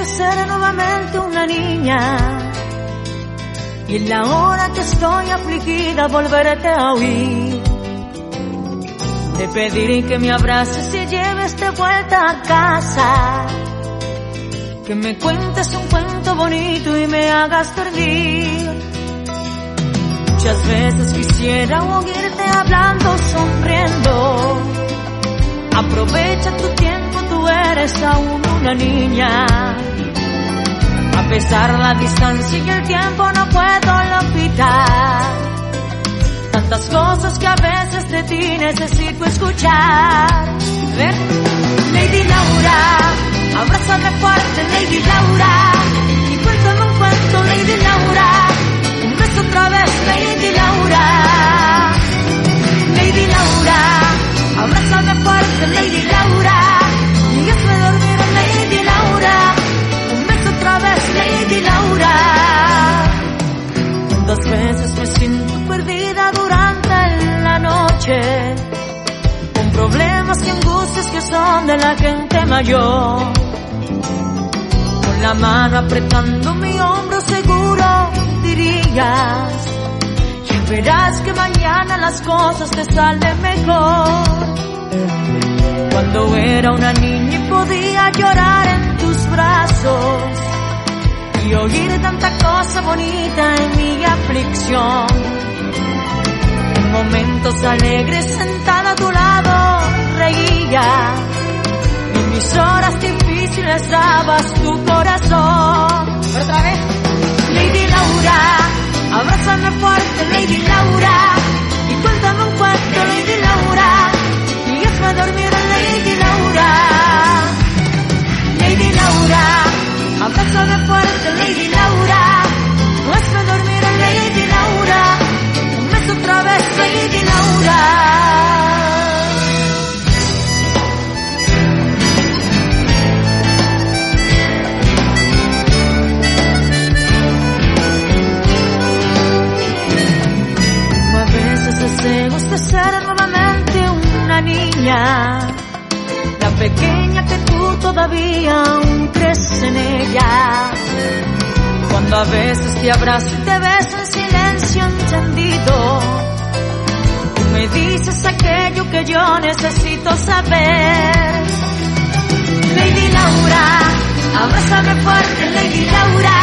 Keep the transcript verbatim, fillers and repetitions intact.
ser nuevamente una niña, y en la hora que estoy afligida volverte a oír. Te pediré que me abraces y lleves de vuelta a casa, que me cuentes un cuento bonito y me hagas dormir. Muchas veces quisiera oírte hablando, sonriendo. Aprovecha tu tiempo, tú eres aún una niña. A pesar de la distancia y el tiempo no puedo olvidar tantas cosas que a veces de ti necesito escuchar. ¿Ver? Lady Laura, abrázame fuerte, Lady Laura, y cuéntame un cuento, Lady Laura. Un beso otra vez, Lady Laura. Lady Laura, abrázame fuerte, Lady Laura, y hazme dormir, Lady Laura. Un beso otra vez, Lady Laura. Dos veces me siento perdida durante la noche, con problemas y angustias que son de la gente mayor. Con la mano apretando mi hombro seguro dirías, y verás que mañana las cosas te salen mejor. Cuando era una niña y podía llorar en tus brazos y oír tanta cosa bonita en mi aflicción. En momentos alegres sentada a tu lado reía, y en mis horas difíciles dabas tu corazón. Otra vez. Lady Laura, abrázame fuerte, Lady Laura, y cuéntame un cuento, Lady Laura, y hazme dormir, Lady Laura. Lady Laura, abrázame fuerte, Lady Laura, hazme dormir, Lady Laura. Un beso otra vez, Lady Laura. A veces deseos de ser nuevamente una niña, la pequeña que tú todavía aún crees en ella. Cuando a veces te abrazo y te beso en silencio entendido, tú me dices aquello que yo necesito saber. Lady Laura, abrázame fuerte, Lady Laura,